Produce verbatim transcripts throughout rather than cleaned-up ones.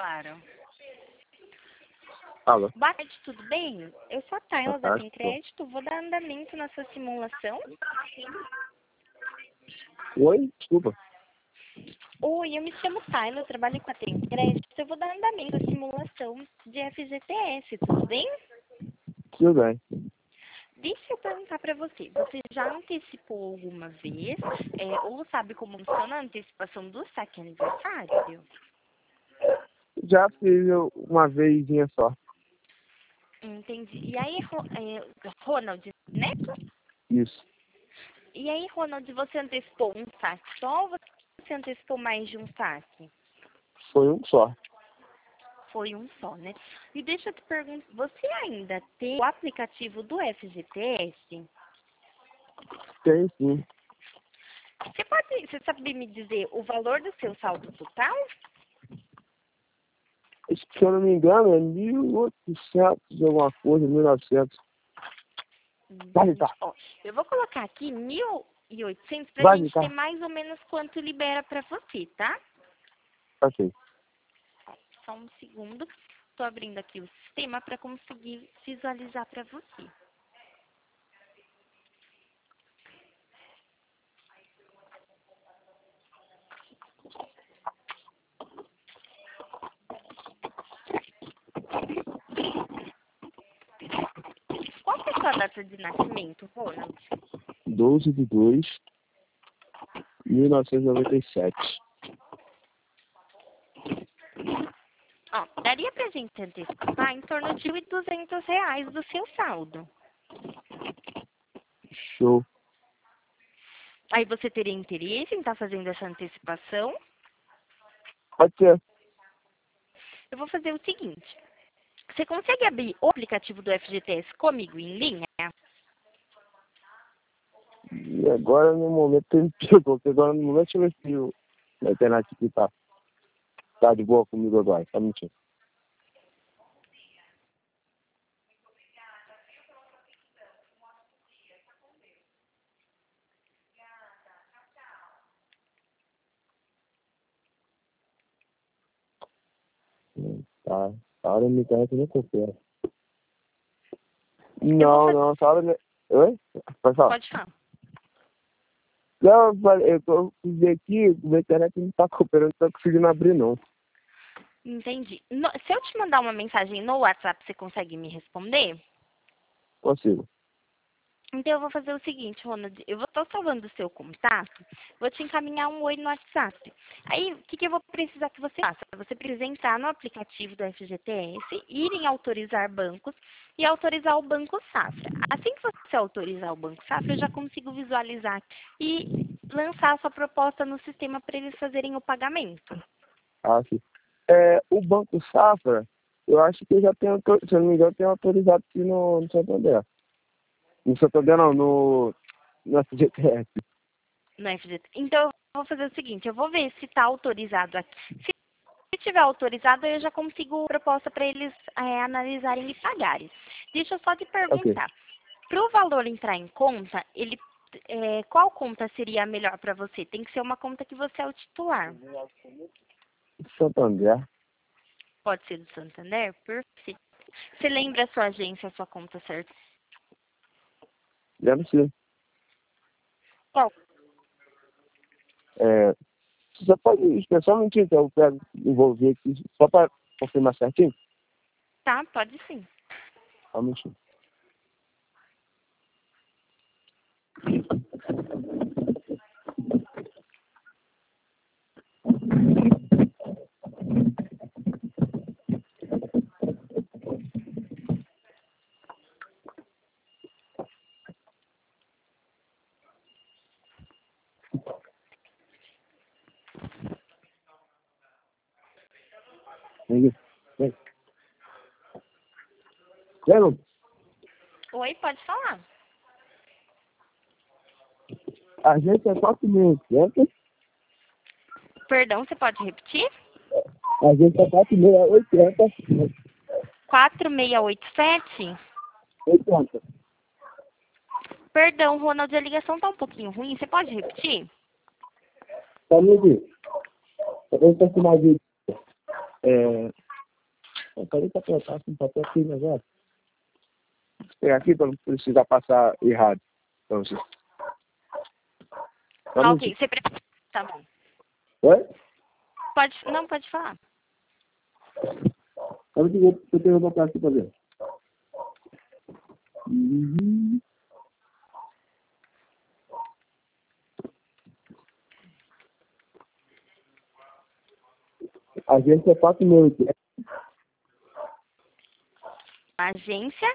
Claro. Alô? Boa tarde, tudo bem? Eu sou a Tayla Boa da tarde. Tem Crédito, vou dar andamento na sua simulação. Oi? Desculpa. Oi, eu me chamo Tayla, eu trabalho com a Tem Crédito, eu vou dar andamento na simulação de F G T S, tudo bem? Tudo bem. Deixa eu perguntar para você, você já antecipou alguma vez, é, ou sabe como funciona a antecipação do saque aniversário? Já fiz uma vezinha só. Entendi. E aí, Ro- é, Ronald, né? Isso. E aí, Ronald, você antecipou um saque só ou você antecipou mais de um saque? Foi um só. Foi um só, né? E deixa eu te perguntar, você ainda tem o aplicativo do F G T S? Tem sim. Você pode, você sabe me dizer o valor do seu saldo total? Se eu não me engano, é mil e oitocentos e alguma coisa, mil e novecentos. Vai Hum, ajeitar. ó, eu vou colocar aqui mil e oitocentos pra Vai gente ter ajeitar. mais ou menos quanto libera pra você, tá? Ok. Só um segundo. Tô abrindo aqui o sistema para conseguir visualizar para você. Qual que é a sua data de nascimento, Ronald? doze de dois de mil novecentos e noventa e sete. Ó, daria pra gente antecipar em torno de mil e duzentos reais do seu saldo. Show. Aí você teria interesse em estar fazendo essa antecipação? Pode ser. Eu vou fazer o seguinte. Você consegue abrir o aplicativo do F G T S comigo em linha? E agora no momento tem tudo, porque agora no momento deixa eu ver se o- a internet aqui tá, tá de boa comigo agora. Tá mentindo. Tá. A hora da minha internet eu não confio. Eu vou Não, fazer... não, essa hora... da- Oi? Pode falar. Pode falar. Não, eu falei, eu tô ver aqui, a internet não tá cooperando, não tá conseguindo abrir não. Entendi. No- se eu te mandar uma mensagem no WhatsApp, você consegue me responder? Consigo. Então eu vou fazer o seguinte, Ronald, eu vou estar salvando o seu contato, vou te encaminhar um oi no WhatsApp. Aí, o que, que eu vou precisar que você faça? Você precisa entrar no aplicativo do F G T S, ir em autorizar bancos e autorizar o Banco Safra. Assim que você autorizar o Banco Safra, eu já consigo visualizar e lançar a sua proposta no sistema para eles fazerem o pagamento. Ah, sim. É, o Banco Safra, eu acho que eu já tenho, autor- se eu não me engano, eu tenho autorizado aqui no, no Santander. No Santander não, no, no F G T S. No F G T. Então, eu vou fazer o seguinte, eu vou ver se está autorizado aqui. Se tiver autorizado, eu já consigo proposta para eles é, analisarem e pagarem. Deixa eu só te Ok. perguntar. Para o valor entrar em conta, ele, é, qual conta seria a melhor para você? Tem que ser uma conta que você é o titular. Santander. Pode ser do Santander? Perfeito. Você lembra a sua agência, a sua conta certa? Deve ser. Qual? É, você pode esperar só um minutinho, então eu quero envolver aqui, só para confirmar certinho? Tá, pode sim. Só um minutinho. Vem aqui. Vem. Vem, Lu. Oi, pode falar. A gente é quatro mil e oitocentos. Perdão, você pode repetir? A gente é quatro mil e oitocentos. quatro seis oito sete? oitocentos. Perdão, Ronald, a ligação tá um pouquinho ruim. Você pode repetir? Tá, amigo? Eu vou confirmar aqui. É... Eu falei pra apertar com papel aqui, negócio. Tem aqui para não precisar passar errado. Então, você... Ah, ok, você prefere... Tá bom. Oi? Pode... Não, pode falar. Eu tenho que botar aqui pra ver. Uhum. A gente é quatro mil e oitenta. Agência?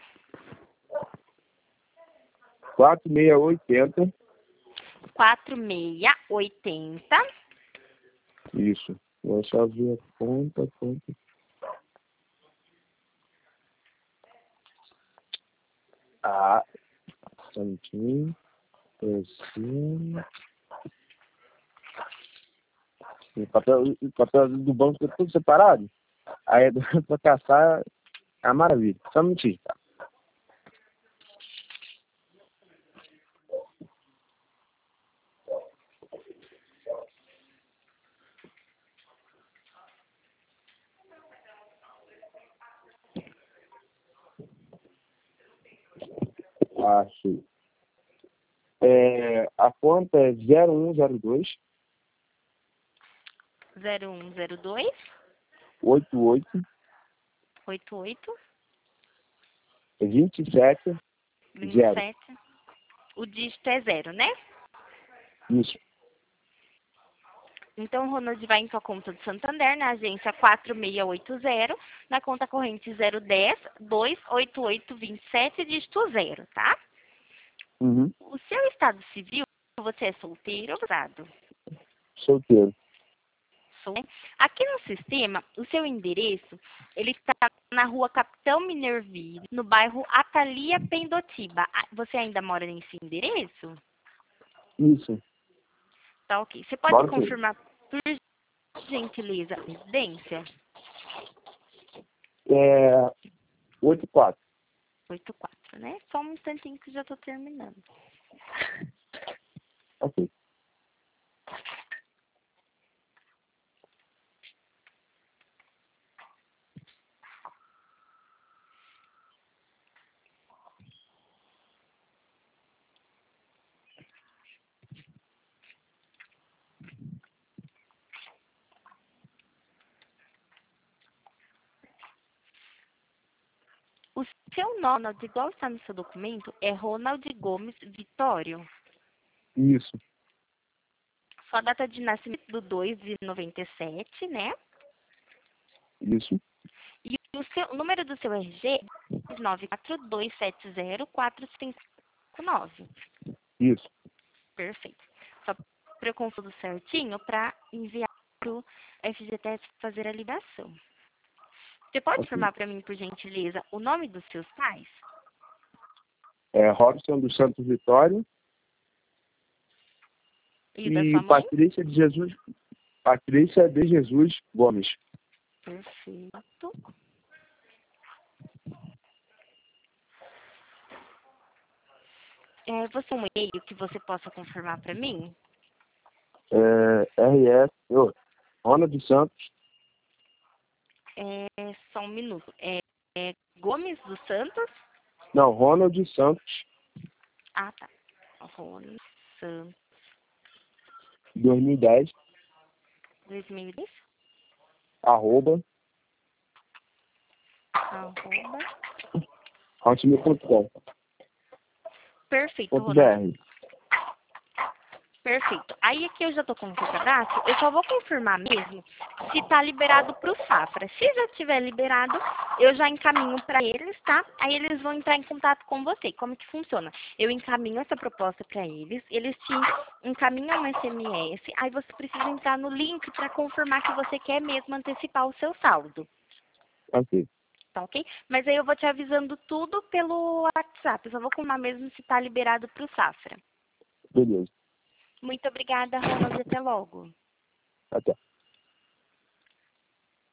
quatro mil seiscentos e oitenta. quatro mil seiscentos e oitenta. Isso. Vou só ver a conta, conta. Ah, santinho. Assim. O papel, o papel do banco é tudo separado. Aí pra caçar é uma maravilha. Só mentir, tá? Achei. É, a conta é zero um zero dois zero um zero dois, oito oito oito oito, vinte e sete vinte e zero. sete. O dígito é zero, né? Isso. Então, o Ronald vai em sua conta do Santander, na agência quatro mil seiscentos e oitenta, na conta corrente zero um zero, dois oito oito dois sete, dígito zero, tá? Uhum. O seu estado civil, você é solteiro ou casado? Solteiro. Sou, né? Aqui no sistema, o seu endereço, ele está na rua Capitão Minerville, no bairro Atalia Pendotiba. Ah, você ainda mora nesse endereço? Isso. Tá ok. Você pode Bora sim. confirmar, por gentileza, a residência? É oito quatro. oito quatro, né? Só um instantinho que já tô terminando. Ok. O seu nome, Ronald, igual está no seu documento, é Ronald Gomes Vitório. Isso. Sua data de nascimento do dois de noventa e sete, né? Isso. E o, seu, o número do seu R G é nove quatro dois sete zero quatro cinco nove. Isso. Perfeito. Só para eu confundo certinho para enviar para o F G T S fazer a ligação. Você pode Ok. informar para mim, por gentileza, o nome dos seus pais? É Robson dos Santos Vitório E o da e sua mãe? Patrícia de Jesus. Patrícia de Jesus Gomes. Perfeito. É, você tem um e-mail que você possa confirmar para mim? É, R S. Oh, Ronald dos Santos. É, só um minuto. É, é Gomes dos Santos? Não, Ronald Santos. Ah, tá. Rony Santos, dois mil e dez. dois mil e dez, Arroba. arroba. hotmail ponto com. Perfeito, Ponto Ronald. BR. Perfeito. Aí aqui eu já tô com o seu cadastro, eu só vou confirmar mesmo se tá liberado pro Safra. Se já tiver liberado, eu já encaminho para eles, tá? Aí eles vão entrar em contato com você. Como que funciona? Eu encaminho essa proposta para eles, eles te encaminham um S M S, aí você precisa entrar no link para confirmar que você quer mesmo antecipar o seu saldo. Ok. Tá ok? Mas aí eu vou te avisando tudo pelo WhatsApp. Eu só vou confirmar mesmo se tá liberado pro Safra. Beleza. Muito obrigada, Ronald. Até logo. Até.